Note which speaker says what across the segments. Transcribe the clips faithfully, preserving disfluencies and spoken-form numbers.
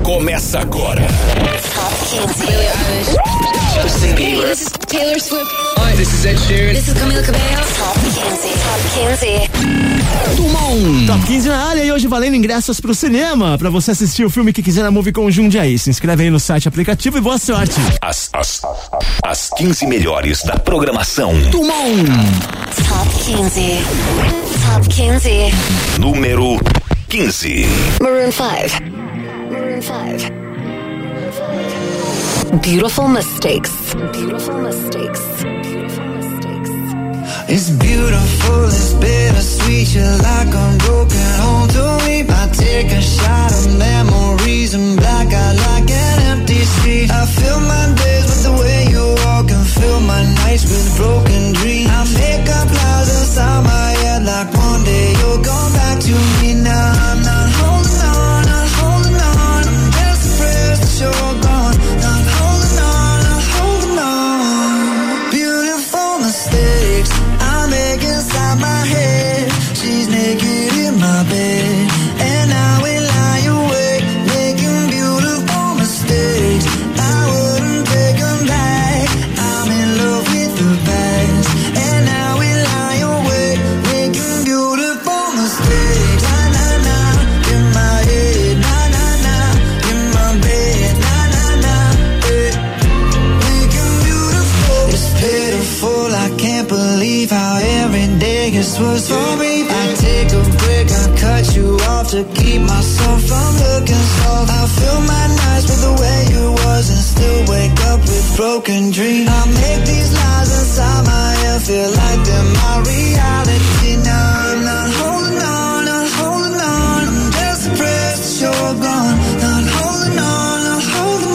Speaker 1: começa agora.
Speaker 2: Top quinze. Billie Eilish.
Speaker 3: Justin Bieber.
Speaker 2: Hey, this is Taylor Swift.
Speaker 3: Hi, this is Ed Sheeran.
Speaker 2: This is Camila Cabello. Top quinze. Top quinze.
Speaker 4: Tumon. Top quinze na área e hoje valendo ingressos pro cinema pra você assistir o filme que quiser na Movie com Jundiaí. Se inscreve aí no site aplicativo e boa sorte.
Speaker 1: As, as, as quinze melhores da programação.
Speaker 4: Tumon.
Speaker 2: Top quinze. Top quinze.
Speaker 1: Número quinze.
Speaker 2: Maroon five. Maroon five. Beautiful mistakes. Beautiful mistakes. Beautiful mistakes.
Speaker 5: It's beautiful, it's bittersweet. You're like a broken home to me. I take a shot of memories and black out like an empty street. I fill my days with the way you walk and fill my nights with broken dreams. I make up lies inside my head like one day you'll come back to me. Now I'm not holding on, not holding on. I'm just depressed that you're gone. Not holding on, not holding on. Beautiful mistakes I make inside my head. She's naked in my bed, and now we lie awake, making beautiful mistakes. I wouldn't take them back. I'm in love with the past, and now we lie awake, making beautiful mistakes. Na na na, in my head. Na na na, in my bed. Na na na, eh. Making beautiful. It's pitiful. I can't believe how every day gets worse for me. I take a break, I cut you off to keep myself from looking soft. I fill my nights with the way you was and still wake up with broken dreams. I make these lies inside my head feel like they're my reality. Now I'm not holding on, not holding on. I'm just depressed that you're gone. Not holding on, not holding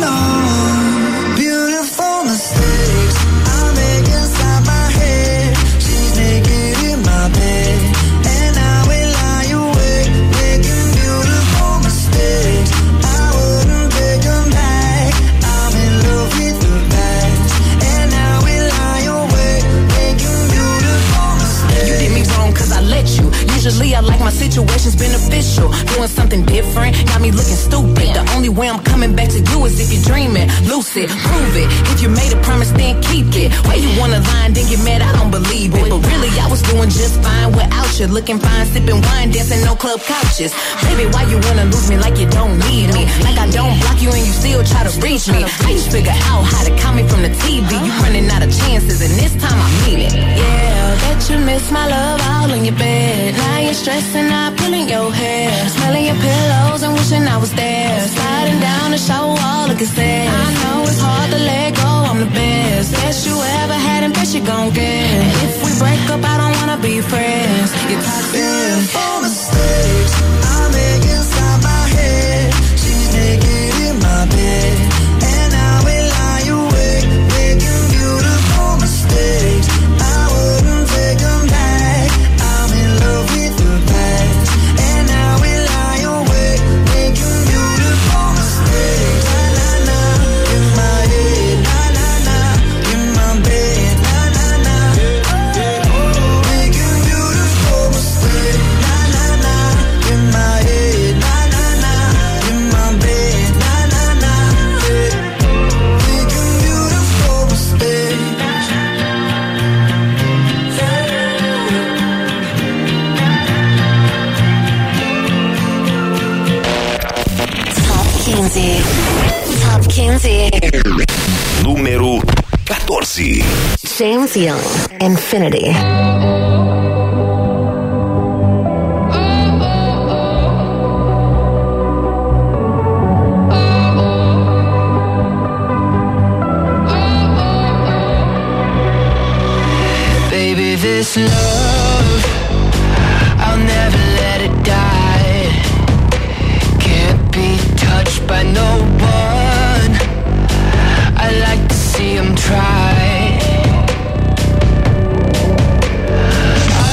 Speaker 5: on. Beautiful mistakes I make inside my head. She's naked in my bed, and now we lie awake, making beautiful mistakes. I wouldn't take them back. I'm in love with the past, and now we lie awake, making beautiful mistakes.
Speaker 6: You did me wrong cause I let you. Usually I like my situations beneficial. Doing something different got me looking stupid. The only way I'm coming back to you is if you're dreaming. Lucid, prove it. If you made a promise then keep it. Why you wanna lie and then get mad? I don't believe it. But really I was doing just fine without you. Looking fine, sipping wine, dancing no club couches. Baby, why you wanna lose me like you don't need me? Like I don't block you and you still try to reach me. I just figure out how to call me from the T V. You running out of chances and this time I mean it. Yeah, bet you miss my love all in your bed. Now you're stressing out, pulling your hair, smelling your pillows and wishing I was there. Sliding down the shower wall, look at that. I know it's hard to let go, I'm the best. Best you ever had and best you gon' get. And if we break up, I don't wanna be friends. You're toxic.
Speaker 5: Beautiful mistakes I make inside my head. She's naked in my bed, and now we lie awake, making beautiful mistakes. I wouldn't take them back. I'm in love with the past, and now we lie awake, making beautiful mistakes. Na na na, in my head. Na na na, in my bed. Na na na, making beautiful mistakes. Na na na, in my head. Na na na, in my bed. Na na na, making beautiful mistakes.
Speaker 2: Top quinze. Top quinze.
Speaker 1: Número quatorze.
Speaker 2: James Young. Infinity.
Speaker 5: Baby, this love, I'll never let it die. Can't be touched by no one. I like to see him try.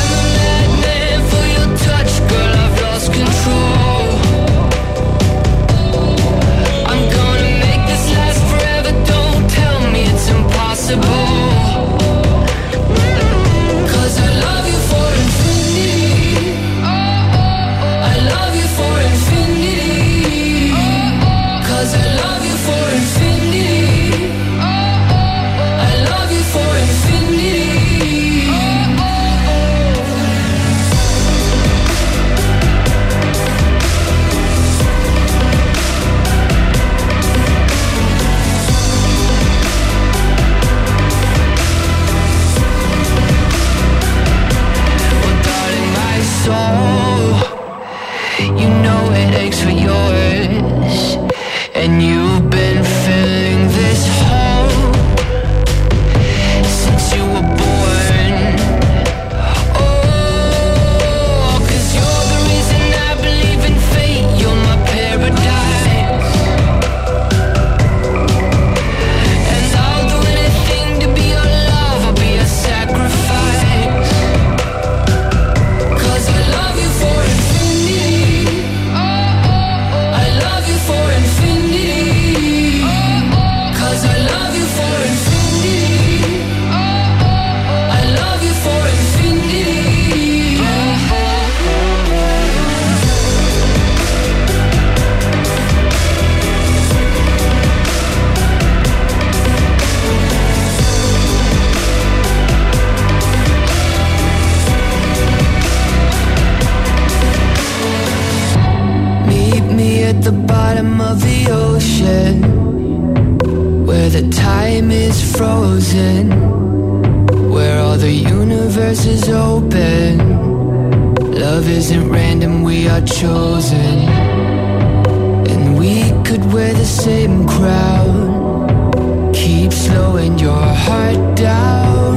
Speaker 5: at the bottom of the ocean, where the time is frozen, where all the universe is open. Love isn't random, we are chosen. And we could wear the same crown, keep slowing your heart down.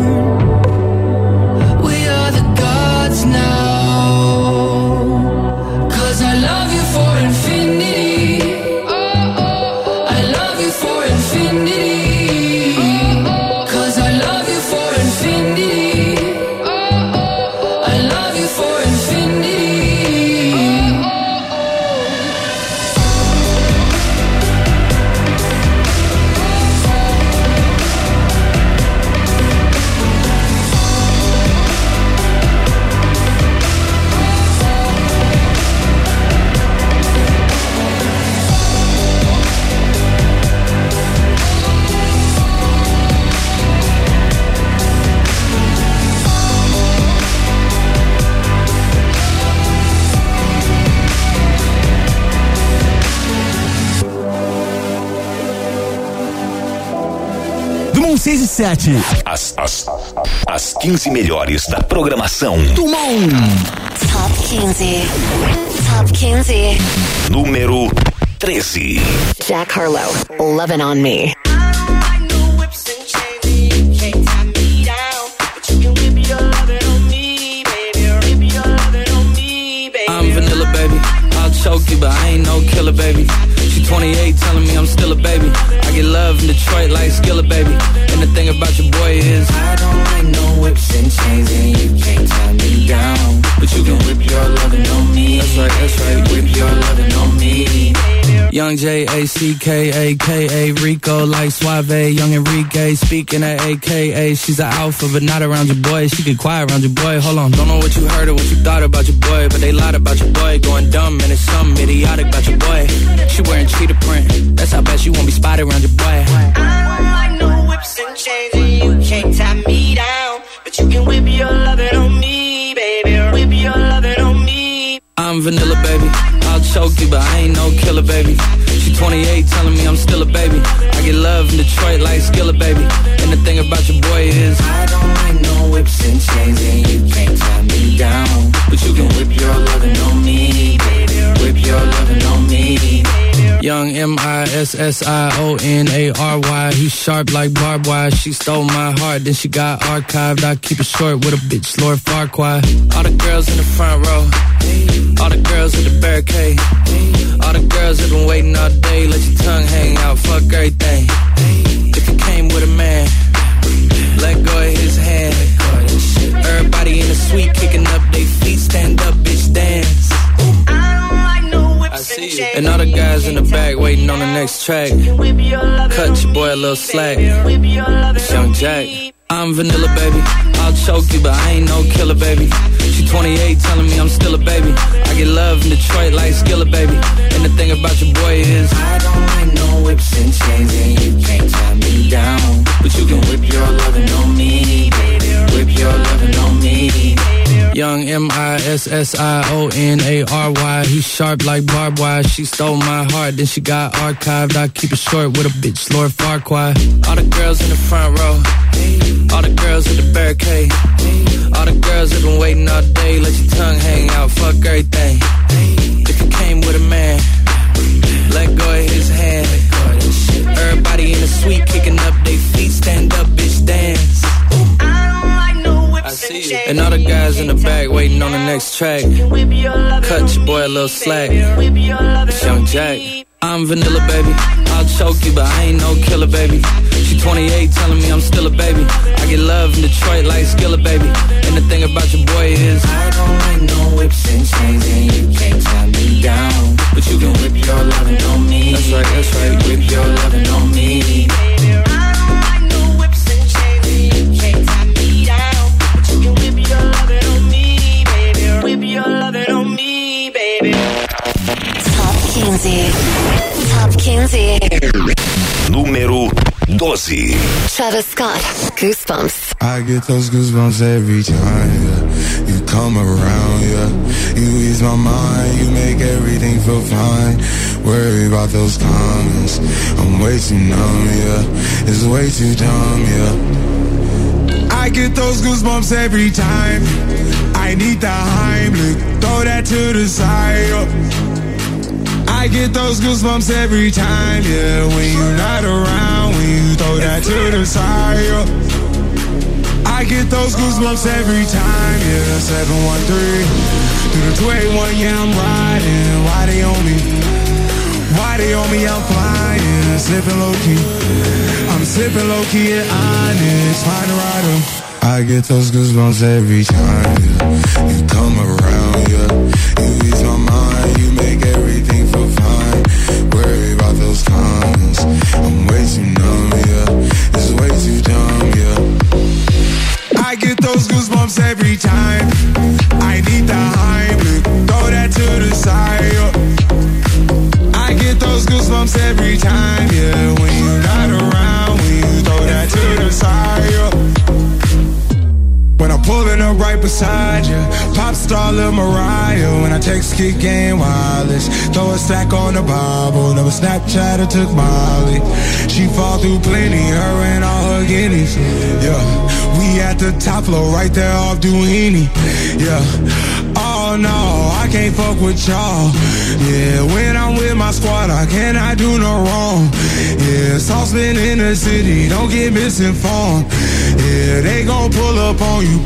Speaker 5: We are the gods now, 'cause I love you for infinity. I love you for infinity. 'Cause I love you for infinity. I love you for infinity.
Speaker 4: seis e sete.
Speaker 1: As, as, as quinze melhores da programação
Speaker 4: do Mon.
Speaker 2: Top quinze. Top quinze.
Speaker 1: Número treze.
Speaker 2: Jack Harlow, Lovin' on Me.
Speaker 7: I'm vanilla, baby. I'll choke you, but I ain't no killer, baby. She twenty-eight, telling me I'm still a baby. I get love in Detroit like Skilla, baby. And the thing about your boy is I don't like no whips and chains, and you can't tie me down. But you can whip your lovin' on me. That's right, that's right, whip your lovin' on me. Young J A C K A K A Rico like Suave, young Enrique speaking at A K A. She's an alpha but not around your boy. She get quiet around your boy. Hold on, don't know what you heard or what you thought about your boy, but they lied about your boy. Going dumb and it's something idiotic about your boy. She wearing cheetah print, that's how bad she won't be spotted around your boy.
Speaker 8: I don't like no whips and chains, and you can't tie me down. But you can whip your lovin' on me, baby. Whip your lovin' on me.
Speaker 7: I'm vanilla, baby. I'll choke you, but I ain't no killer, baby. She twenty-eight, telling me I'm still a baby. I get love in Detroit like Skilla, baby. And the thing about your boy is I don't like no whips and chains, and you can't tie me down. But you can whip your lovin' on me, baby. Whip your lovin' on me. Young M I S S I O N A R Y. He's sharp like barbed wire. She stole my heart, then she got archived. I keep it short with a bitch, Lord Farquaad. All the girls in the front row, all the girls at the barricade, all the girls have been waiting all day. Let your tongue hang out, fuck everything. If you came with a man, let go of his hand. Everybody in the suite kicking up their feet. Stand up, bitch, dance. I see you. And all the guys in the back waiting on the next track. Cut your boy a little slack. It's Young Jack. I'm vanilla, baby. I'll choke you, but I ain't no killer, baby. She twenty-eight, telling me I'm still a baby. I get love in Detroit like Skilla, baby. And the thing about your boy is I don't like no whips and chains, and you can't tie me down. But you can whip your lovin' on me, baby. Whip your lovin' on me. Young M I S S I O N A R Y. He's sharp like barbed wire. She stole my heart, then she got archived. I keep it short with a bitch, Lord Farquaad. All the girls in the front row, all the girls at the barricade, all the girls have been waiting all day. Let your tongue hang out, fuck everything. If you came with a man, let go of his hand. Everybody in the suite kicking up their feet. Stand up, bitch, dance. I see you. And all the guys in the back waiting on the next track. Cut your boy a little slack. It's Young Jack. I'm vanilla, baby. I'll choke you, but I ain't no killer, baby. She twenty-eight, telling me I'm still a baby. I get love in Detroit like Skilla, baby. And the thing about your boy is I don't like no whips and chains, and you can't tie me down. But you can whip your lovin' on me. That's right, that's right. Whip your lovin' on me.
Speaker 2: Top quinze. Top quinze.
Speaker 1: Número doze.
Speaker 2: Travis Scott, Goosebumps.
Speaker 9: I get those goosebumps every time, yeah. You come around, yeah. You ease my mind, you make everything feel fine. Worry about those comments. I'm way too numb, yeah. It's way too dumb, yeah. I get those goosebumps every time. I need the Heimlich, throw that to the side, yeah. I get those goosebumps every time, yeah. When you're not around, when you throw that to the side, yeah. I get those goosebumps every time, yeah. seven one three through the two eighty-one, yeah, I'm riding. Why they on me? Why they on me? I'm flying, slipping low key. I'm slipping low key at Onyx, find a rider. I get those goosebumps every time, yeah. You come around, yeah. You ease my mind, you make everything feel fine. Worry about those comments. I'm way too numb, yeah. It's way too dumb, yeah. I get those goosebumps every time. I need the Heimlich, throw that to the side, yeah. I get those goosebumps every time, yeah. When you're not around, when you throw that to the side, yeah. When I'm pulling up right beside you, pop star Lil Mariah. When I text Kick Game Wireless, throw a stack on the Bible. Never Snapchat or took Molly. She fall through plenty, her and all her guineas. Yeah, we at the top floor, right there off Duini. Yeah, oh no, I can't fuck with y'all. Yeah, when I'm with my squad, I cannot do no wrong. Yeah, sauce been in the city, don't get misinformed. Yeah, they gon' pull up on you.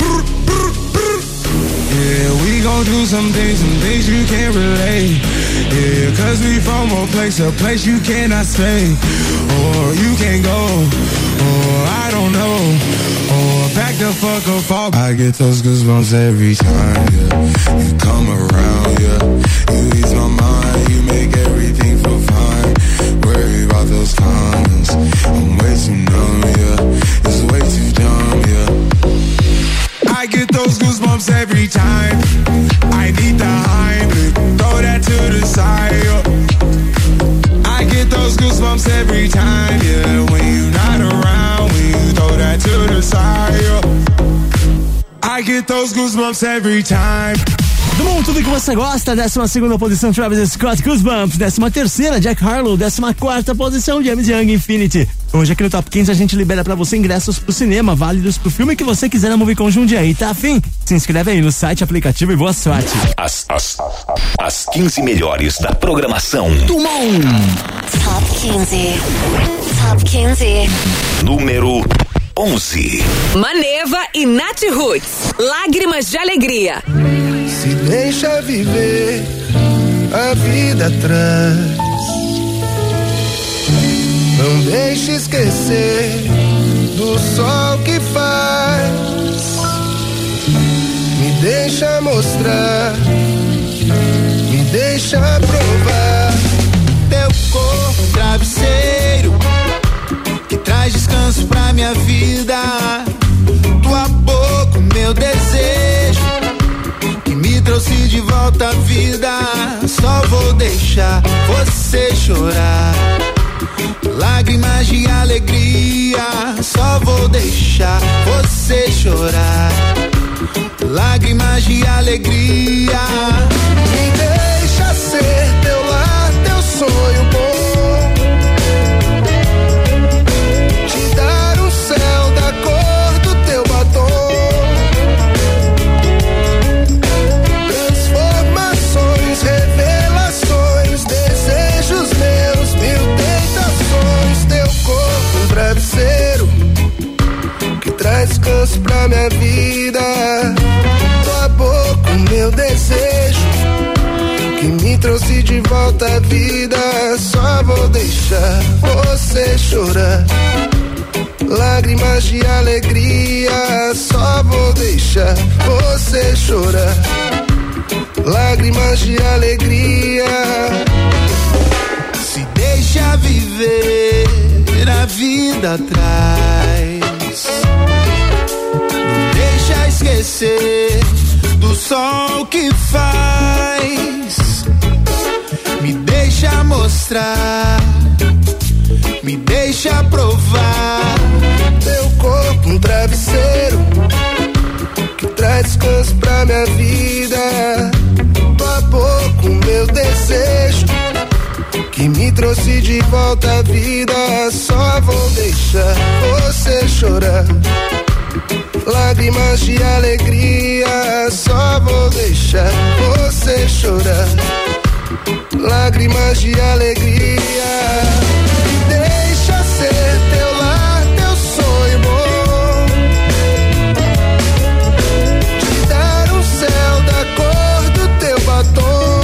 Speaker 9: Yeah, we gon' do some things, some things you can't relate. Yeah, cause we from a place, a place you cannot stay. Or you can't go, or I don't know. Or back the fuck up off. I get those goosebumps every time, yeah. You come around, yeah. You ease my mind, you make everything feel fine. Worry about those comments. I'm way too numb, yeah. It's way too dumb, yeah. I get those goosebumps every time. I need the Heimlich, throw that to the side, yeah. I get those goosebumps every time, yeah. When you're not around, when you throw that to the side, yeah. I get those goosebumps every time.
Speaker 4: Do mundo, tudo que você gosta. Décima segunda posição, Travis Scott, Goosebumps. Décima terceira, Jack Harlow. Décima quarta posição, James Young, Infinity. Hoje aqui no Top quinze a gente libera pra você ingressos pro cinema, válidos pro filme que você quiser na Movicon Jundiaí. Tá afim? Se inscreve aí no site, aplicativo e boa sorte.
Speaker 1: As, as, as quinze melhores da programação.
Speaker 4: Tumon.
Speaker 2: Top quinze. Top quinze.
Speaker 1: Número onze.
Speaker 10: Maneva e Nath Roots. Lágrimas de alegria.
Speaker 5: Se deixa viver a vida atrás. Não deixe esquecer do sol que faz. Me deixa mostrar, me deixa provar. Teu corpo, travesseiro, que traz descanso pra minha vida. Tua boca, meu desejo, que me trouxe de volta à vida. Só vou deixar você chorar. Lágrimas de alegria, só vou deixar você chorar. Lágrimas de alegria. Me deixa ser teu lar, teu sonho bom. Te dar o céu da cor do teu batom. Transformações, revelações, desejos meus, mil tentações. Teu corpo, um travesseiro, que traz descanso pra minha vida. Tua boca, o meu desejo, que me trouxe de volta à vida. Só vou deixar você chorar. Lágrimas de alegria, só vou deixar você chorar. Lágrimas de alegria. Se deixa viver a vida atrás. Não deixa esquecer do sol que faz. Me deixa mostrar, me deixa provar. Teu corpo, um travesseiro, que traz descanso pra minha vida. Tua boca, o meu desejo, que
Speaker 11: me trouxe de volta à vida. Só vou deixar você chorar. Lágrimas de alegria, só vou deixar você chorar. Lágrimas de alegria. Deixa ser teu lar, teu sonho bom. Te dar um céu da cor do teu batom.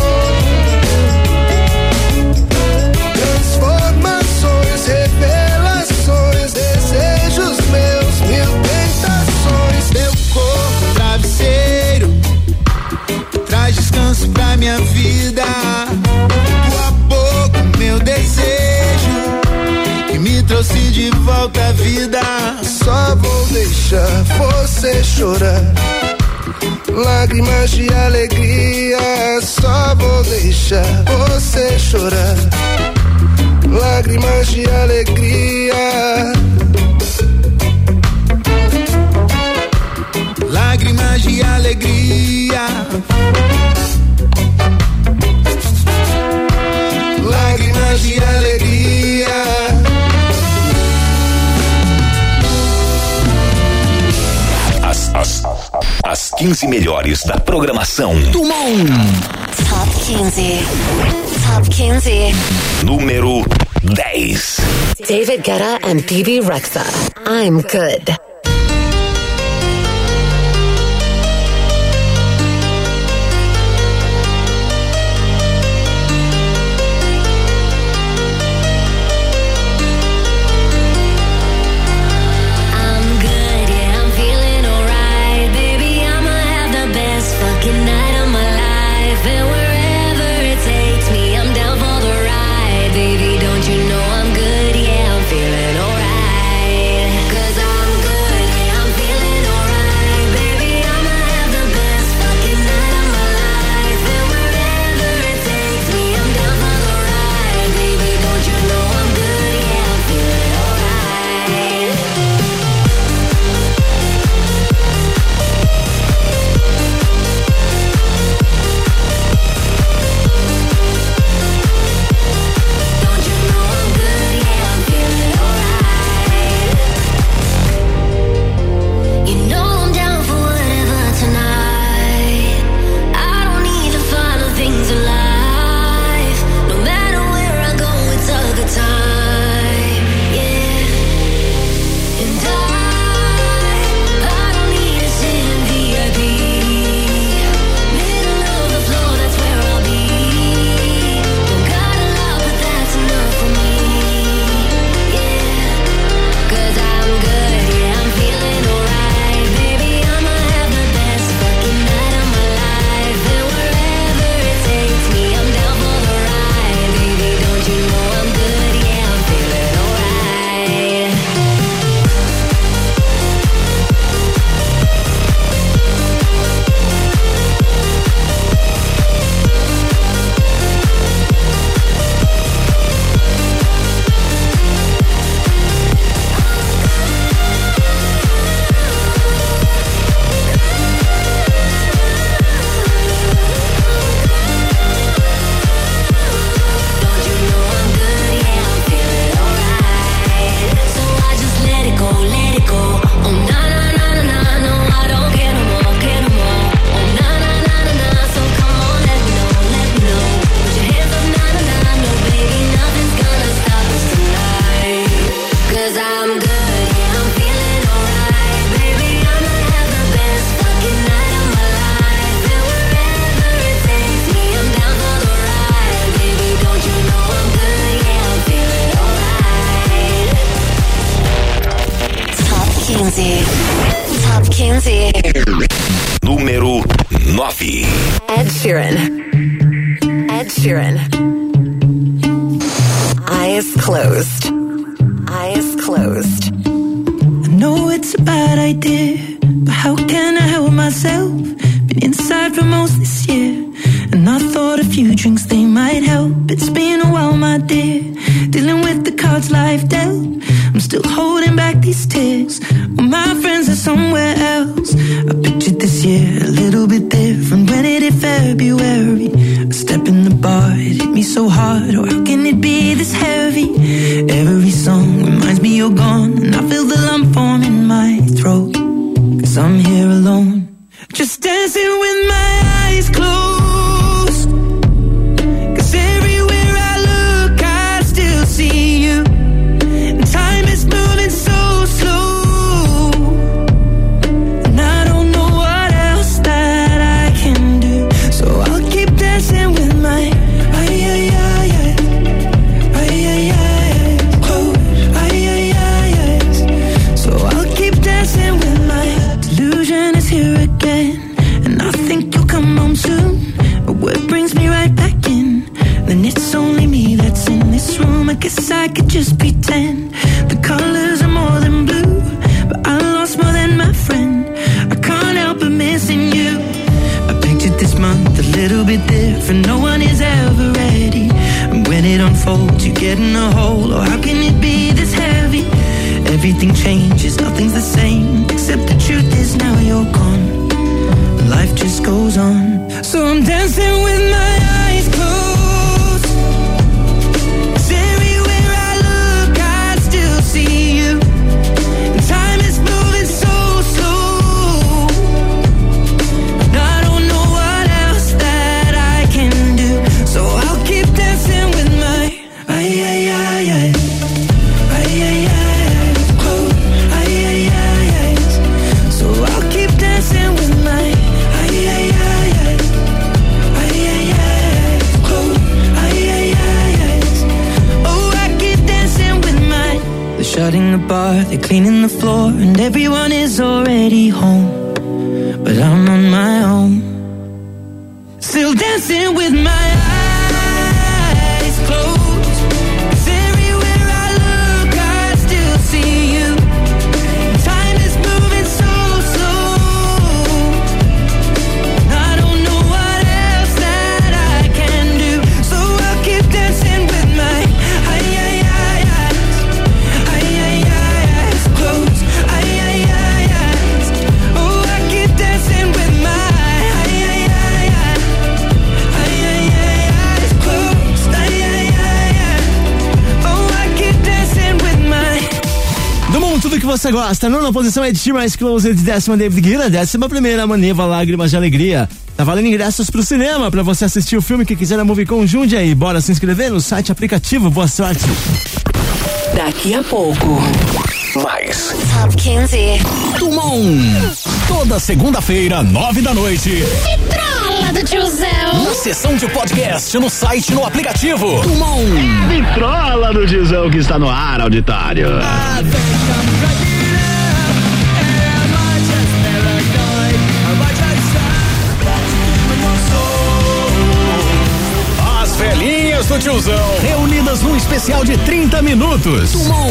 Speaker 11: Transformações, revelações, desejos meus, mil tentações. Teu corpo, travesseiro, traz descanso pra minha vida. Tua boca, meu desejo, que me trouxe de volta à vida. Só vou deixar você chorar. Lágrimas de alegria, só vou deixar você chorar. Lágrimas de alegria. Lágrimas de alegria. Lágrimas de alegria.
Speaker 1: As, as, as quinze melhores da programação do mundo.
Speaker 2: Top quinze. Top quinze.
Speaker 1: Número dez.
Speaker 2: David Guetta and Bebe Rexha. I'm good. Top quinze.
Speaker 1: Número nove.
Speaker 2: Ed Sheeran. Ed Sheeran. Eyes closed. Eyes closed.
Speaker 12: I know it's a bad idea, but how can I help myself? Been inside for most this year, and I thought a few drinks they might help. It's been a while, my dear, dealing with the cards life dealt. I'm still holding back these tears. Well, my friends are somewhere else. I pictured this year a little bit different. When it hit February, a step in the bar, it hit me so hard. Or how can it be guess I could just pretend the colors are more than blue, but I lost more than my friend. I can't help but missing you. I pictured this month a little bit different. No one is ever ready, and when it unfolds you get in a hole. Oh, how can it be this heavy? Everything changes, nothing's the same, except the truth is now you're gone. Life just goes on. So I'm dancing with my eyes closed, 'cause everywhere I look I still see you. And time is moving so slow, and I don't know what else that I can do. So I'll keep dancing with my ay ay ay ay ay ay ay close ay ay ay ay. So I'll keep dancing with my ay ay ay ay ay ay ay close ay ay ay ay. Oh, I keep dancing with my. They're shutting the bar, they're cleaning the floor, and everyone is already home, but I'm on my own, still dancing with my eyes closed. 'Cause everywhere I look I still see you. Time is moving so slow, and I don't know what else that I can do. So I'll keep dancing with my ay ay ay eyes, ay ay ay eyes closed, ay ay ay eyes. Oh, I keep dancing with my ay ay ay ay ay ay ay eyes closed, ay ay ay ay. Oh, I keep dancing with my.
Speaker 4: Do mundo, tudo que você gosta. Nona posição é de She Mais Closer, de décima David Guetta, décima primeira Maneva, Lágrimas de Alegria. Tá valendo ingressos pro cinema pra você assistir o filme que quiser na Movicon Jundiaí. Bora se inscrever no site aplicativo. Boa sorte.
Speaker 10: Daqui a pouco.
Speaker 1: Mais.
Speaker 2: Top quinze.
Speaker 1: Tumon. Toda segunda-feira, nove da noite.
Speaker 2: Vitrola do tiozão.
Speaker 1: Na sessão de podcast, no site, no aplicativo. Tumon.
Speaker 13: Vitrola do tiozão que está no ar, auditório.
Speaker 1: As velhinhas do tiozão, reunidas num especial de trinta minutos. Tumon.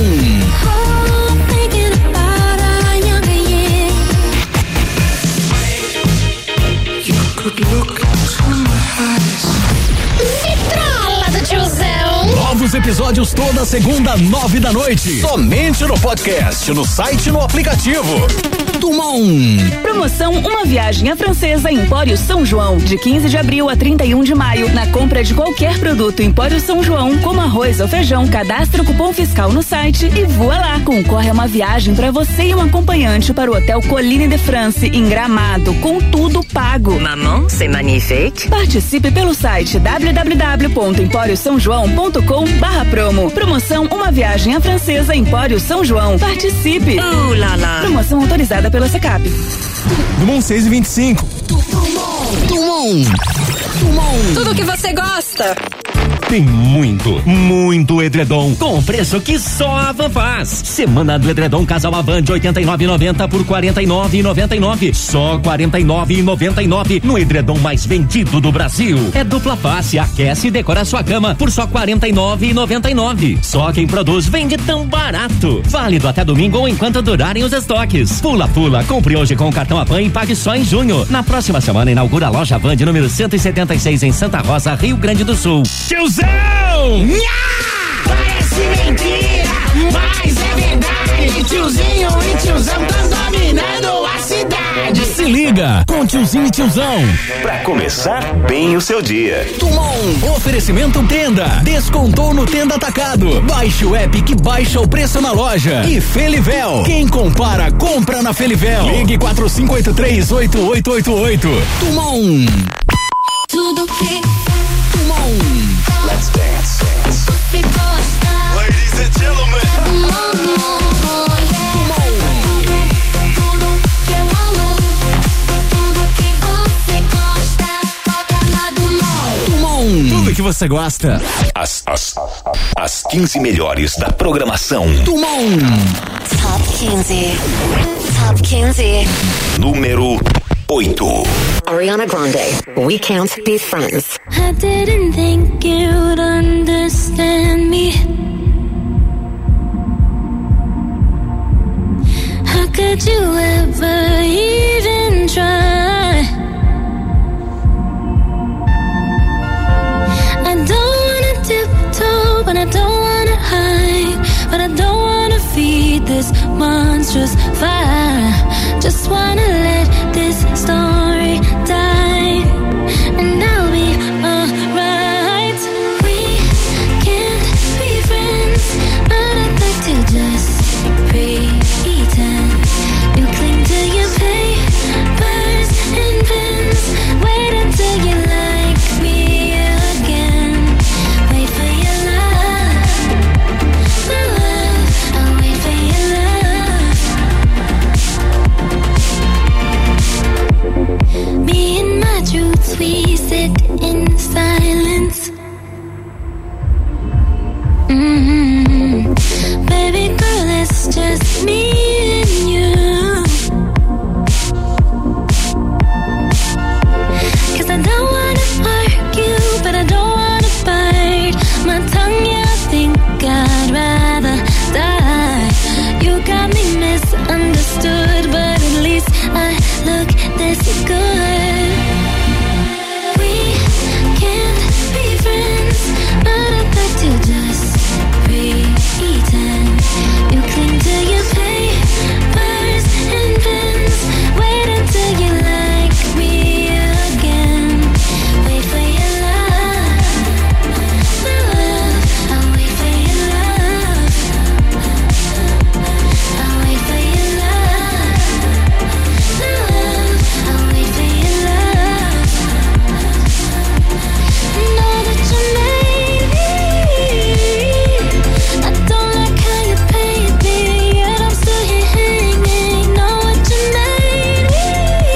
Speaker 2: Vitrola do tiozão.
Speaker 1: Novos episódios toda segunda, nove da noite. Somente no podcast, no site e no aplicativo. Tumon.
Speaker 14: Promoção Uma Viagem à Francesa Empório São João, de quinze de abril a trinta e um de maio. Na compra de qualquer produto Empório São João, como arroz ou feijão, cadastra o cupom fiscal no site e voa lá. Concorre a uma viagem para você e um acompanhante para o Hotel Colline de France, em Gramado, com tudo pago.
Speaker 10: Maman, c'est magnifique.
Speaker 14: Participe pelo site w w w ponto empório são joão ponto com barra promo. Promoção Uma Viagem à Francesa Empório São João. Participe.
Speaker 10: Uh, lá, lá.
Speaker 14: Promoção autorizada pela Secap.
Speaker 4: Dumont seis e vinte e cinco.
Speaker 1: Tumon. Tumon.
Speaker 10: Tudo que você gosta.
Speaker 15: Tem muito, muito edredom com preço que só a Van faz. Semana do edredom Casal Avan de oitenta e nove e noventa por quarenta e nove e noventa e nove. Só quarenta e nove e noventa e nove no edredom mais vendido do Brasil. É dupla face, aquece e decora sua cama por só quarenta e nove e noventa e nove. Só quem produz vende tão barato. Válido até domingo ou enquanto durarem os estoques. Pula, pula, compre hoje com o cartão Avan e pague só em junho. Na próxima semana inaugura a loja Avan de número cento e setenta e seis em Santa Rosa, Rio Grande do Sul.
Speaker 1: Tiozão! Nha! Parece mentira, mas é verdade. Tiozinho e tiozão tão dominando a cidade. Se liga com tiozinho e tiozão.
Speaker 16: Pra começar bem o seu dia.
Speaker 1: Tumon. Oferecimento Tenda. Descontou no Tenda Atacado. Baixe o app que baixa o preço na loja. E Felivel. Quem compara, compra na Felivel. Ligue quatro cinco oito três, oito oito oito oito. Tumon.
Speaker 12: Tudo que
Speaker 1: Tumon.
Speaker 16: Let's dance.
Speaker 1: Ladies and gentlemen.
Speaker 4: Tudo que você gosta.
Speaker 1: As, as, as quinze melhores da programação. Tumon.
Speaker 2: Top quinze. Top quinze.
Speaker 1: Número oito.
Speaker 2: Ariana Grande, We Can't Be Friends.
Speaker 12: I didn't think you'd understand me. you ever even try? I don't wanna tiptoe, but I don't wanna hide, but I don't wanna feed this monstrous fire. Just wanna let this story die, and I'll be alright. We can't be friends, but I'd like to just pretend. You cling to your papers and pens. Wait until you like me again. Wait for your love, my love. I'll wait for your love. Me and my truths, we sit in silence. Mm-hmm. Baby girl, it's just me and you. 'Cause I don't wanna argue, but I don't wanna bite my tongue. Yeah, I think I'd rather die. You got me misunderstood, but at least I look this good. We can't be friends, but I'd like to just pretend. You cling to your papers and pens. Wait until you like me again. Wait for your love, my love. I'll wait for your love. I'll wait for your love, my love. I'll wait for your love. Know that you made me. I don't like how you paid me, yet I'm still here hanging. Know what you made me.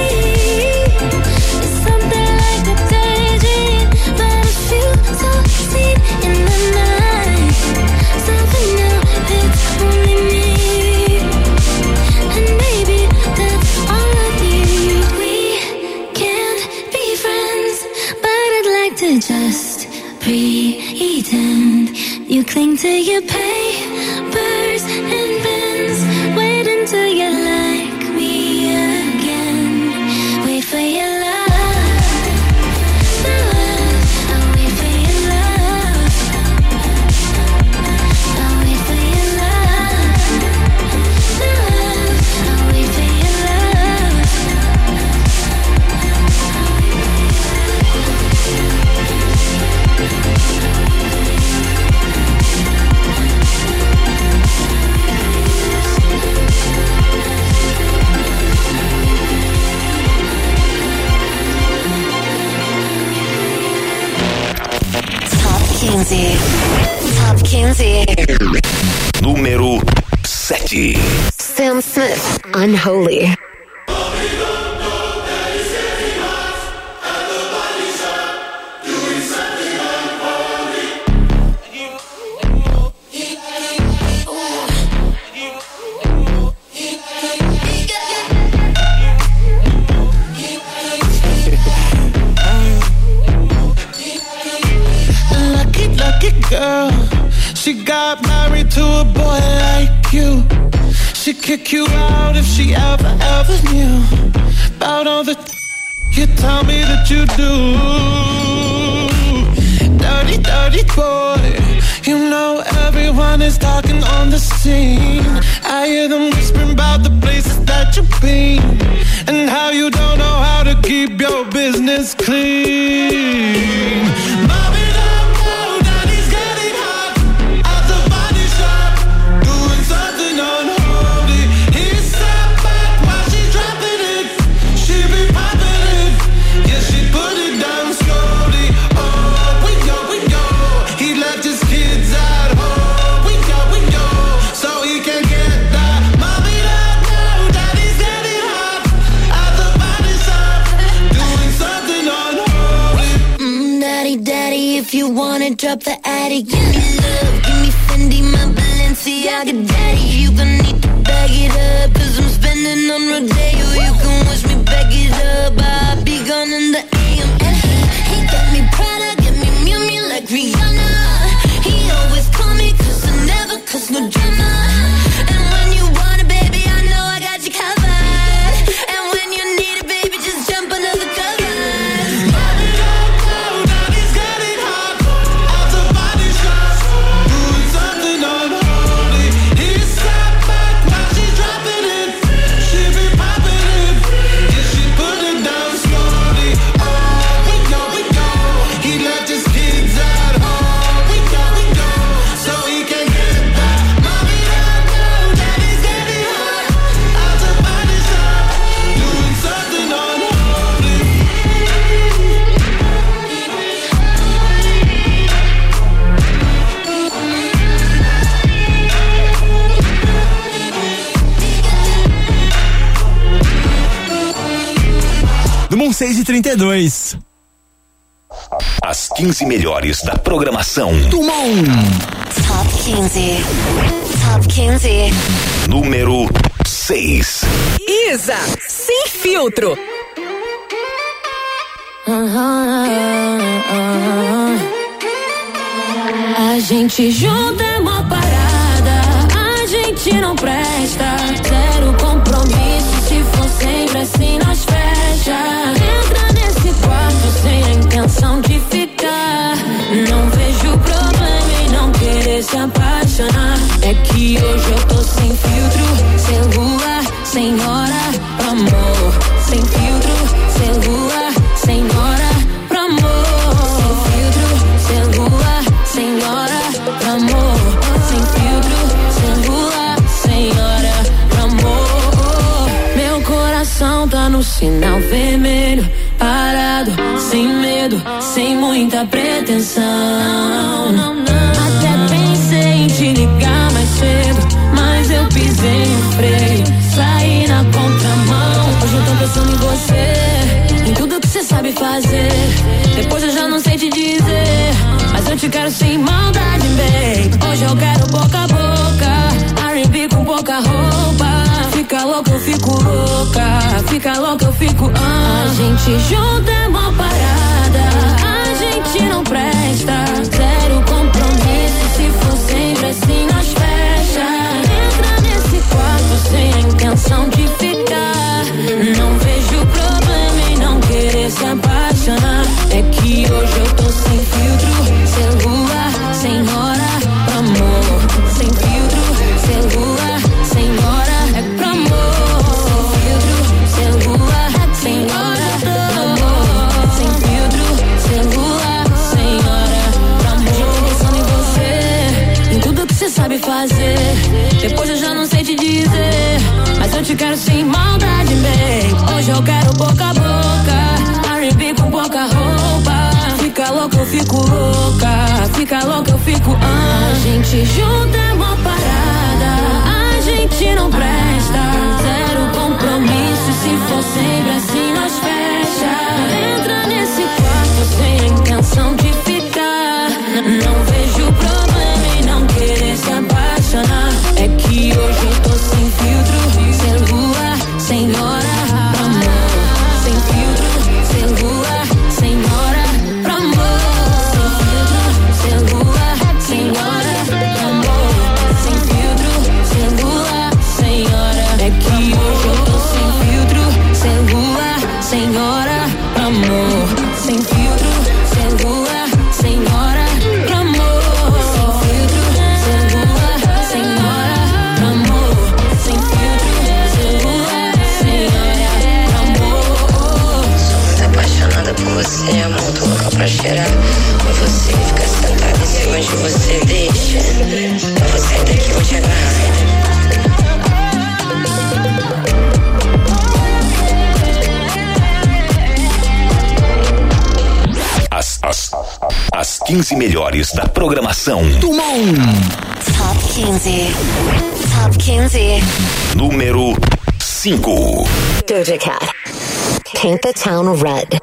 Speaker 12: It's something like a daydream, but I feel so seen in the night. Something new, it's only me, and maybe that's all I need. We can't be friends, but I'd like to just pretend. You cling to your papers and pens. Wait until you like me again. Wait for your love, my love. I'll wait for your love. I'll wait for your love, my love. I'll wait for your love.
Speaker 2: Top quinze. Top quinze.
Speaker 16: Número sete.
Speaker 2: Sam Smith, Unholy.
Speaker 11: Lucky, lucky girl. She got married to a boy like you. She'd kick you out if she ever, ever knew about all the you tell me that you do. Dirty, dirty boy. You know everyone is talking on the scene. I hear them whispering about the places that you've been, and how you don't know how to keep your business clean. Mommy, don't know that he's getting hot at the body shop, doing something unholy. He sat back while she's dropping it. She be popping it, yeah, she put it down slowly. Oh, we go, we go. He left his kids at home. We go, we go, so he can get that. Mommy, don't know that he's getting hot at the body shop, doing something unholy.
Speaker 12: Mm, daddy, daddy, if you wanna drop the attic, give me love, give me Fendi, my Balenciaga, daddy. You gon' need to bag it up, 'cause I'm spending on Rodeo. You can wish me back it up, I'll be gone in the A M. And he, he got me Prada, get me Miu Miu like Rihanna. He always call me 'cause I never cause no drama. And when you want it, baby, I know I got you covered.
Speaker 4: e trinta e dois.
Speaker 16: As quinze melhores da programação.
Speaker 2: Tumon. Top quinze. Top quinze.
Speaker 16: Número seis.
Speaker 10: Isa, sem filtro.
Speaker 12: A gente junta é uma parada, a gente não presta. Zero compromisso, se for sempre assim nós fecha. Entra nesse quarto sem a intenção de ficar. Não vejo problema em não querer se apaixonar. É que hoje eu tô sem filtro, celular, sem hora pra amor. Sem filtro, celular, sem hora pra amor. Sem filtro, celular, sem hora pra amor. Sem filtro, celular, sem hora pra amor. Meu coração tá no sinal vermelho, parado, sem medo, sem muita pretensão. Até pensei em te ligar mais cedo, mas eu pisei no freio, saí na contramão. Hoje eu tô pensando em você, em tudo que você sabe fazer. Depois eu já não sei te dizer, mas eu te quero sem maldade, babe. Hoje eu quero boca a boca, R and B com pouca roupa. Fica louca, eu fico louca, fica louca, eu fico ah. A gente junta é uma parada, a gente não presta. Zero compromisso, se for sempre assim nós fecha. Entra nesse quarto sem a intenção de ficar. Não vejo problema em não querer se apaixonar. É que hoje eu tô sem filtro, celular, sem hora pra amor. Sem filtro, celular, sem hora é pra amor. Sem filtro, celular, sem hora pra amor. Sem filtro, celular, sem hora pra amor. Eu tô pensando em você, em tudo que você sabe fazer. Depois eu já não sei te dizer, mas eu te quero sem maldade, babe. Hoje eu quero boca a boca, R and B com pouca roupa. Fica louca, eu fico louca, fica louca, eu fico ah. A gente junta é uma parada, a gente não presta. Zero compromisso, se for sempre assim nós fecha. Entra nesse quarto sem a intenção de ficar. Não vejo problema em não querer se apaixonar. É que hoje eu tô sem filtro, celular, sem hora pra amor. Sem filtro, celular, sem hora pra amor. Sem filtro, celular, sem hora pra amor. Sem filtro, celular, sem hora. É que hoje eu tô sem filtro, celular, sem hora pra amor. Sem filtro, celular, sem hora pra amor. Sem filtro, celular, sem hora pra amor. Sem filtro, celular, sem hora pra amor.
Speaker 17: Sou muito apaixonada por você, amor, tô louca pra cheirar. Mas você fica sentada em cima de você, deixa. Eu vou sair daqui, vou te agarrar.
Speaker 16: As, as, as quinze melhores da programação.
Speaker 2: Tumon. Top quinze. Top quinze.
Speaker 16: Número cinco.
Speaker 2: Doja Cat. Paint the Town Red.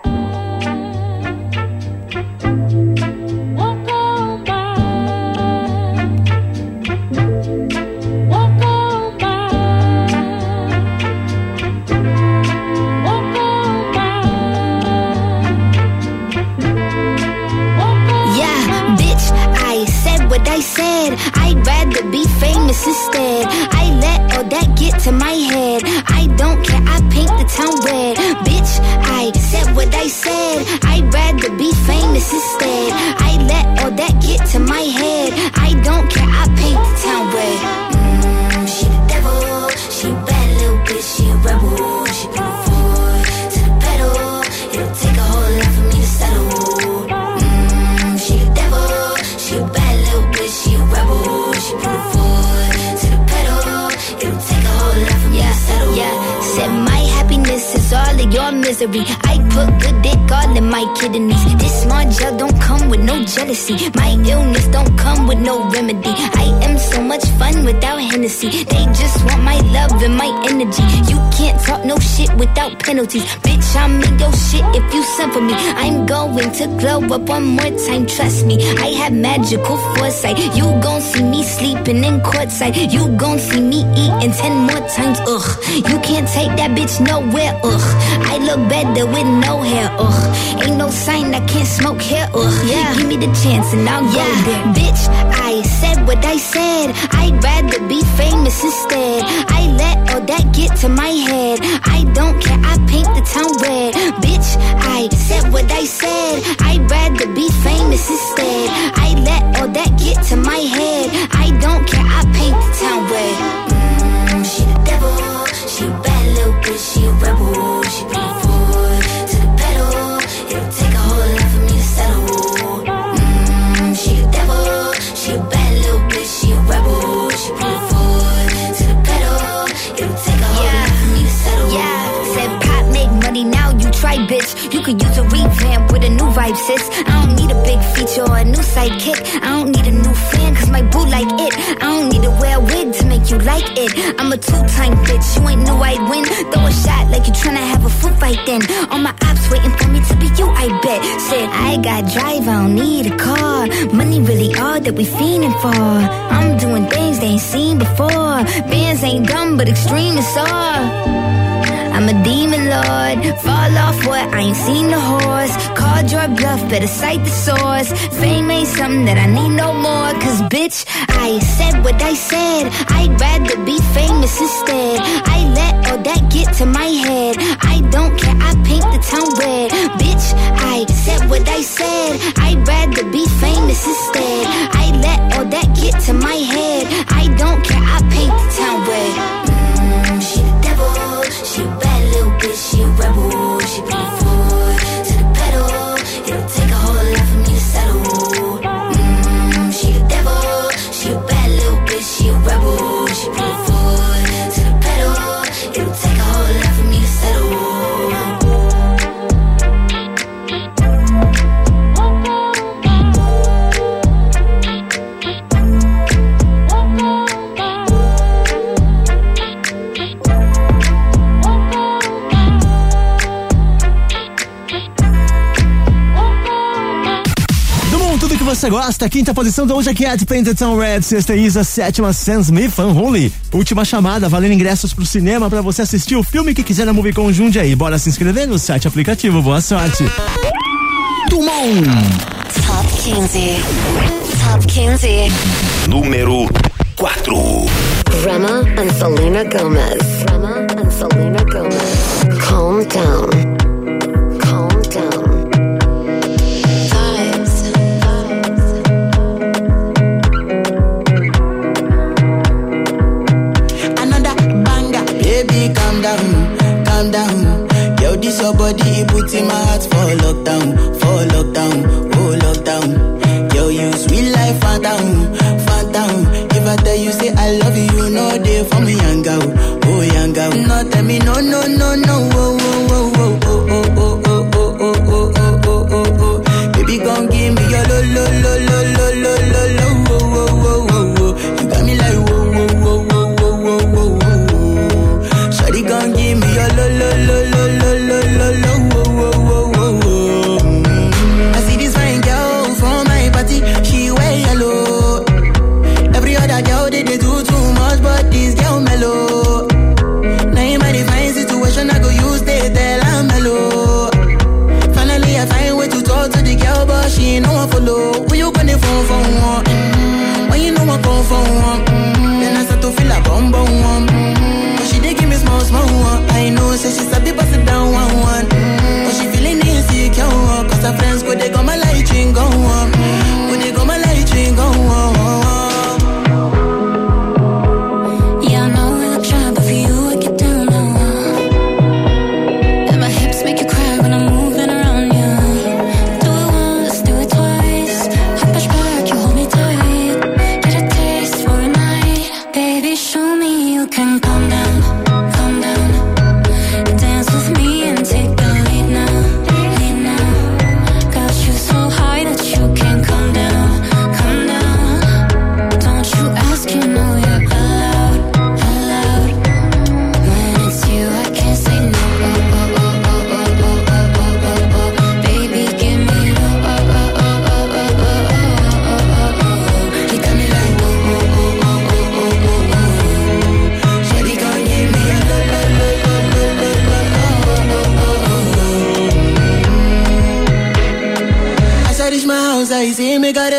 Speaker 18: I said I'd rather be famous instead. I let all that get to my head. I don't care, I paint the town red. Bitch, I said what I said. I'd rather be famous instead. I let all that get to my head. I don't care, I paint the town red. Mm, she the devil, she a bad little bitch, she a rebel. She put her foot to the pedal. It'll take a whole lot for me to settle. Mm, she the devil, she a bad little bitch, she a rebel. She put her foot to the pedal. It'll take a whole lot for me to settle. Yeah, said my happiness is all of your misery. I put good dick all in my kidneys. This small gel don't come with no jealousy. My illness don't come with no remedy. I am so much fun without Hennessy. They just want my love and my energy. You can't talk no shit without penalties. Bitch, I'm in your shit if you send for me. I'm going to glow up one more time, trust me. I have magical foresight. You gon' see me sleeping in courtside. You gon' see me eating ten more times, ugh. You can't take that bitch nowhere, ugh. I look better with no hair, ugh. Ain't no sign I can't smoke hair, ugh. Yeah. Give me the chance and I'll yeah. go there. Bitch, I said what I said. I'd rather be famous instead. I let all that get to my head. I don't care, I paint the town red. Bitch, I said what I said. I'd rather be famous instead. I let all that get to my head. I don't care, I paint the town red. Mm, she the devil, she a bad little bitch, she a rebel. She put her foot to the pedal. It'll take a whole lot for me to settle. Mm, she the devil, she a bad little bitch, she a rebel. She put her foot to the pedal. It'll take a whole yeah. lot for me to settle. Yeah, said pop make money, now you try, bitch. You could use a revamp with a new vibe, sis. I don't need a big feature or a new sidekick. I don't need a new fan, cause my boo like it. I don't need to wear a wig to make you like it. I'm a two-time bitch, you ain't know I'd win. Throw a shot like you tryna have a foot fight then. All my ops waiting for me to be you, I bet. Said, I got drive, I don't need a car. Money really all that we fiending for. I'm doing things they ain't seen before. Bands ain't dumb, but extreme is all. I'm a demon lord, fall off what, I ain't seen the horse. Called your bluff, better cite the source. Fame ain't something that I need no more. Cause bitch, I said what I said. I'd rather be famous instead. I let all that get to my head. I don't care, I paint the town red. Bitch, I said what I said. I'd rather be famous instead. I let all that get to my head. I don't care, I paint the town red. Mm, she the devil, she a bad little bitch, she a rebel. She put her foot to the pedal. It'll take a whole lot for me to settle. Mm, she the devil, she a bad little bitch, she a rebel. She put her foot to the pedal. It'll take a whole lot for me to settle.
Speaker 4: Você gosta? Quinta posição do Doja Cat, Painted Town Red. Sexta Isa, sétima Sam Smith, Unholy. Última chamada, valendo ingressos pro cinema pra você assistir o filme que quiser na Movicon Jundiaí. Bora se inscrever no site aplicativo. Boa sorte.
Speaker 2: Dumont. Top quinze. Top quinze.
Speaker 16: Número quatro.
Speaker 2: Rema and Selena Gomez. Rema and Selena Gomez. Calm down. Calm down.
Speaker 19: Calm down, calm down. Yo, this your body, it puts in my heart for lockdown, for lockdown, oh lockdown. Yo, you sweet life, phantom, phantom. If I tell you say I love you, you know they for me, young girl, oh young girl. No, tell me no, no, no, no, oh, oh, oh, oh, oh, oh, oh, oh, oh, oh, oh, oh, oh, oh. Baby, gon' give me your lo, lo, lo, lo, lo, lo, lo, lo, oh, oh, oh, oh, oh. You got me like whoa, whoa, whoa, whoa, whoa, whoa, whoa. Shawty gon' give me your lo lo lo lo lo lo lo lo wo wo wo wo wo. Mm. I see this fine girl from my party, she wear yellow. Every other girl they, they do too much, but this girl mellow. Now in my divine situation, I go use they tell I'm mellow. Finally I find way to talk to the girl, but she ain't no one follow. Who you gonna phone for one? Mm. When you know I come for one, mm. Then I start to feel a bum bum one. They give me small, small one. I know, say she's a bit busted down one, one. Mm. But she feeling insecure, cause her friends go, they go my light ring, go on. Go, they go my light ring, go on.
Speaker 12: Yeah,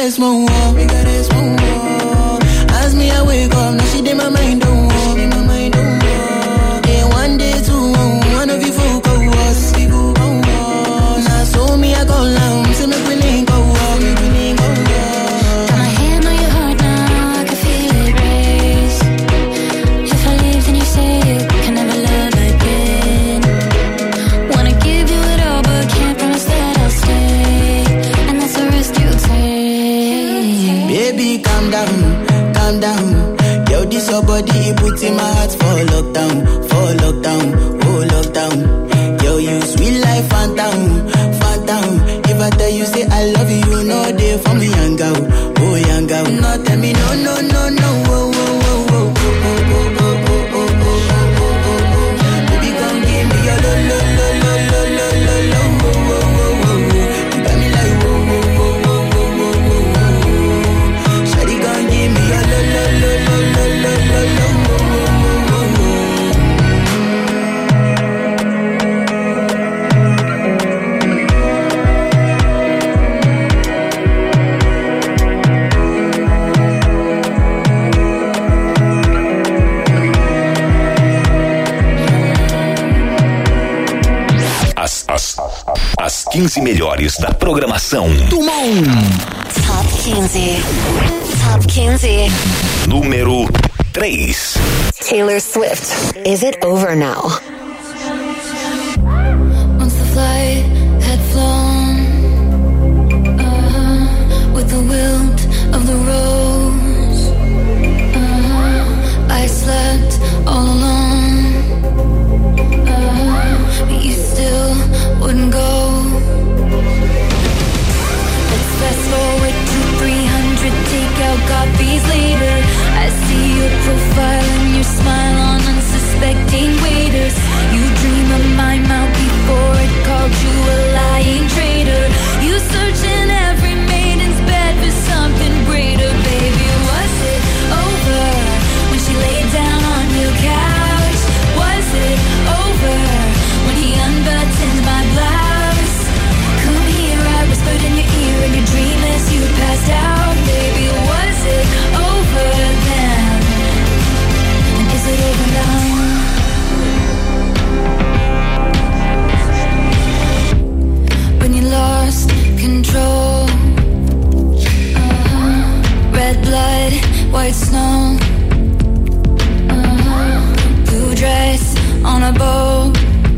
Speaker 19: rest more, make her rest more. As me I wake up, now she did my mind don't walk, my mind don't walk. Day one, day two, one of you folk go us, people go us. Now so me I go long, so make we link go walk, make we link go walk.
Speaker 18: Got my hand on your heart now, I can feel it race. If I leave, then you say you can never love again. Wanna give you it all, but can't promise that I'll stay. And that's the risk you take.
Speaker 19: Baby, calm down, calm down. Yo, this your body, it puts in my heart for lockdown, for lockdown, oh lockdown. Yo, you sweet life, phantom, phantom. If I tell you say I love you, you know they for me, young girl, oh young girl. No, tell me no, no, no, no, oh, oh, oh, oh, oh, oh, oh, oh, oh, oh, oh, oh. Baby, come give me your lo, lo, lo, lo, lo, lo, lo, lo, oh, oh, oh, oh, oh. You got me like oh, oh, oh, oh, oh, oh, oh, oh. Shawty, come give me your lo, lo, lo, lo, lo, lo, lo, lo, oh, oh, oh, oh, oh.
Speaker 16: As, as, as quinze melhores da programação.
Speaker 2: Dumont. Top quinze. Top quinze.
Speaker 16: Número três.
Speaker 2: Taylor Swift. Is it over now?
Speaker 18: Once the flight had flown, uh-huh, with the wilt of the rose, uh-huh, I slept all alone, uh-huh, but you still wouldn't go. Let's fast forward to three hundred takeout copies later. I see your profile and your smile on unsuspecting waiters. You dream of my mouth before it called you a lying traitor. You search in every maiden's bed for something greater. Baby, was it over when she laid down on your couch? Was it over when he unbuttoned my blouse? Come here, I whispered in your ear in your dream as you passed out. Baby, was it over then? And is it over now? When you lost control, uh-huh. Red blood, white snow, uh-huh. Blue dress on a boat,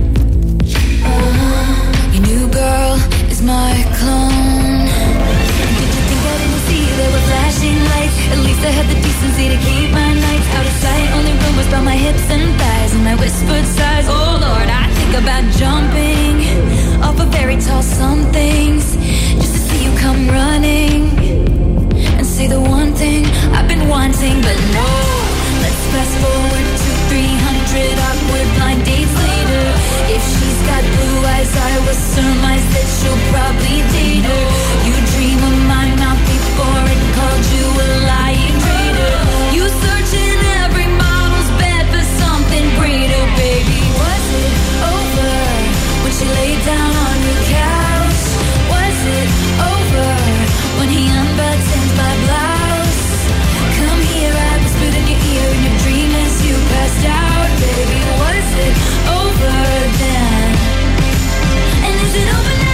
Speaker 18: uh-huh. Your new girl is my clone. Did you think I didn't see there were flashing lights? At least I had the decency to keep my nights out of sight. Only rumors about my hips and thighs and my whispered sighs. Oh Lord, I think about jumping off a very tall somethings just to see you come running and say the one thing I've been wanting. But no, let's fast forward to three hundred awkward blind dates later. If she's got blue eyes, I will surmise that she'll probably date her. You dream of my mouth before it called you a lying traitor. You search in every model's bed for something greater. Baby, was it over when she laid down on your couch? Was it over when he unbuttoned my blouse? Come here, I whispered in your ear in your dream as you passed out. Baby, was it over then? And is it over now?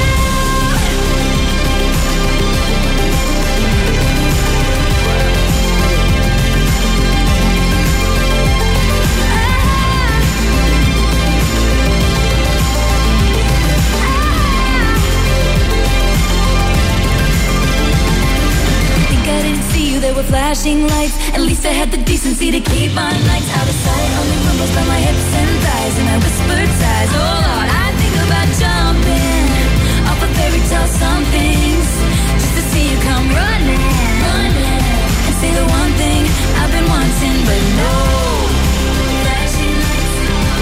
Speaker 18: There were flashing lights. At least I had the decency to keep my nights out of sight. Only rumbles by my hips and thighs and my whispered sighs. Oh Lord, I think about jumping off a fairy tale somethings just to see you come running, running and say the one thing I've been wanting. But no flashing lights.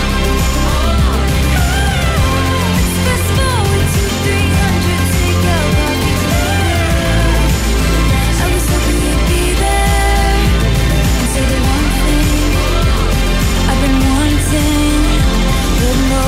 Speaker 18: Let's fast forward to three hundred takeout copies later. I was hoping you'd be there and say the one thing I've been wanting. But no.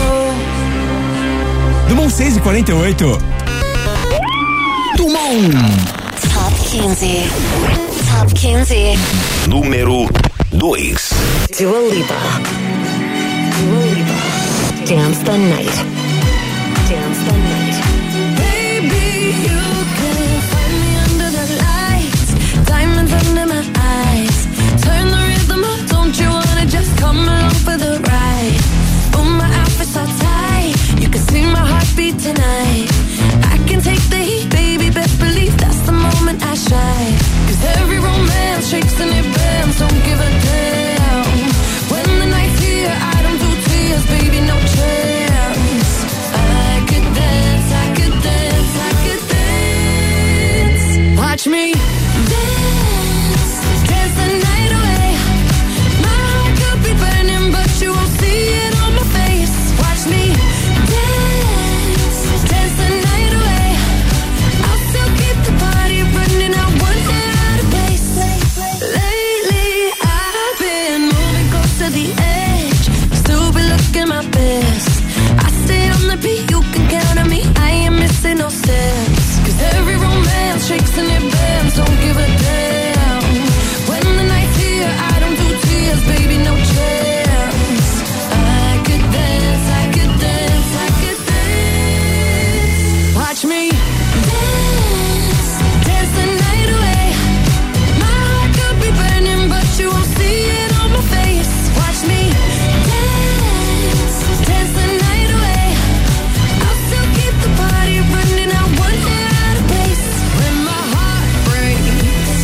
Speaker 4: Dumont seis e quarenta e oito. Dumont.
Speaker 2: Top quinze. Top quinze.
Speaker 16: Número dois.
Speaker 2: Dua Lipa. Dua Lipa. Dance the night. Dance the night.
Speaker 12: Baby, you can find me under the lights, diamonds under my eyes. Turn the rhythm up, don't you wanna just come along for the ride? Oh, my outfit's all tight, you can see my heartbeat tonight. I can take the heat, baby, best believe that's the moment I shine. Cause every romance shakes and it bends, don't give a damn. When the night's here, I don't do tears, baby, no chance. I could dance, I could dance, I could dance. Watch me dance, dance the night away. My heart could be burning, but you won't see it on my face. Watch me dance, dance the night away. I'll still keep the party running, I won't get out of place. Lately I've been moving close to the edge, still be looking my best. I stay on the beat, you can count on me, I ain't missing no steps. Cause every romance shakes and it bends, don't give a damn. When the night's here, I don't do tears, baby, no chance. I could dance, I could dance, I could dance. Watch me dance, dance the night away. My heart could be burning, but you won't see it on my face. Watch me dance, dance the night away. I'll still keep the party running, I won't get out of place. When my heart breaks,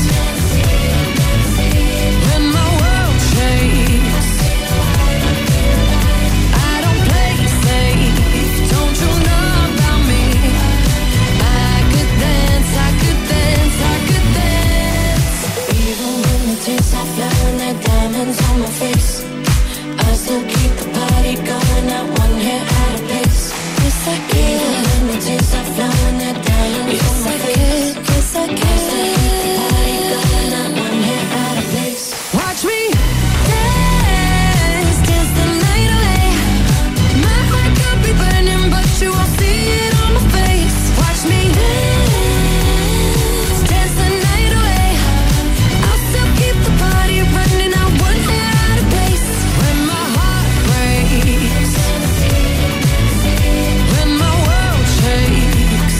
Speaker 12: when my world shakes, I don't play safe, don't you know about me? I could dance, I could dance, I could dance. Even when the tears are flowing, like diamonds on my face, I still keep the party going, not one hair out of place. Yes, I can. Even when the tears are flowing, like diamonds on my face, yes, I can. I still keep the party going, not one hair out of place. Watch me dance, dance the night away. My heart could be burning, but you won't see it on my face. Watch me dance, dance the night away. I'll still keep the party running, I won't get out of place. When my heart breaks, when my world shakes,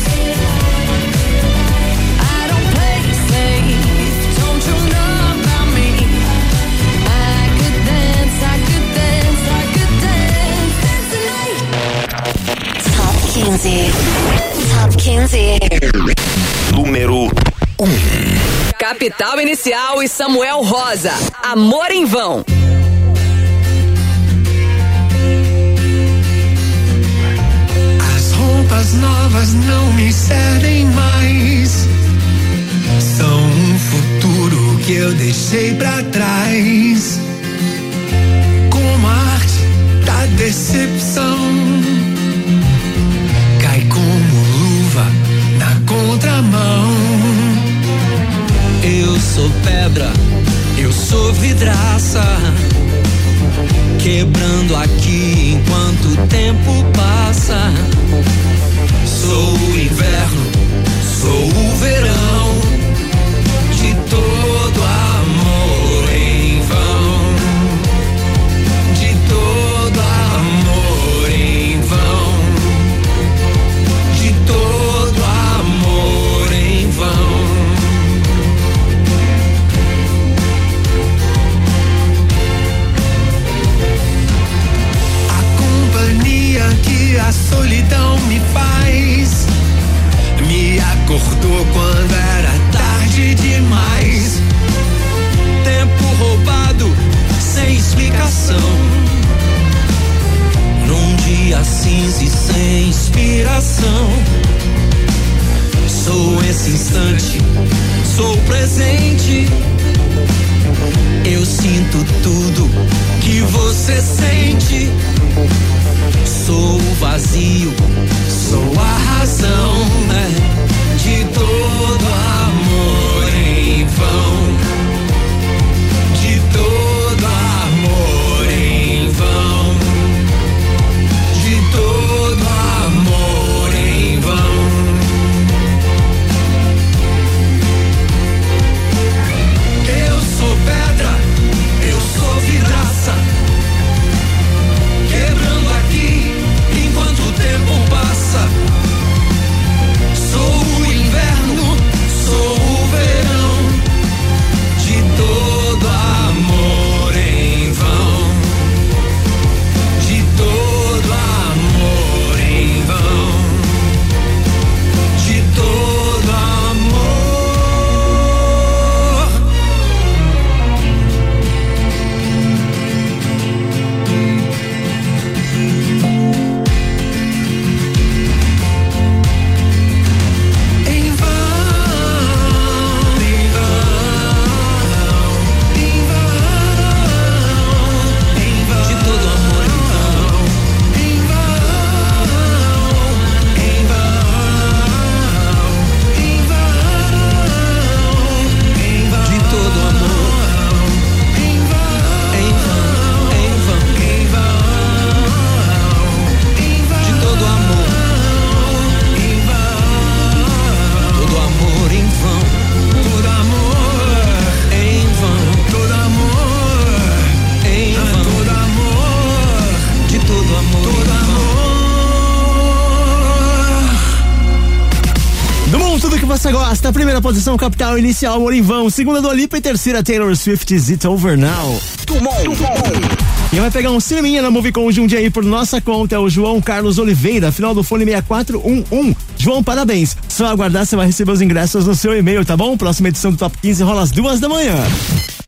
Speaker 12: I don't play safe, don't you know about me? I could dance, I could dance, I could dance, dance the night.
Speaker 2: Top quinze. Top quinze.
Speaker 16: Número um.
Speaker 10: Capital Inicial e Samuel Rosa. Amor em Vão.
Speaker 11: As roupas novas não me servem mais. São um futuro que eu deixei pra trás. Como a arte da decepção, cai como luva na contramão. Eu sou pedra, eu sou vidraça, quebrando aqui enquanto o tempo passa. Sou o inverno, sou o verão, de todo amor em vão, de todo amor em vão, de todo amor em vão. Que a solidão me faz, me acordou quando era tarde demais. Tempo roubado sem explicação, num dia cinza e sem inspiração. Sou esse instante, sou presente. Eu sinto tudo que você sente. Sou o vazio, sou a razão, né, de todo amor em vão, de todo amor em vão, de todo amor em vão.
Speaker 4: você gosta. Primeira posição, Capital Inicial, Amor em Vão. Segunda, Dua Lipa. E terceira, Taylor Swift, Is It Over Now. E vai pegar um cineminha na Movicon Jundiaí por nossa conta, é o João Carlos Oliveira, final do fone seis quatro um um. João, parabéns. Só aguardar, você vai receber os ingressos no seu e-mail, tá bom? Próxima edição do Top quinze rola às duas da manhã.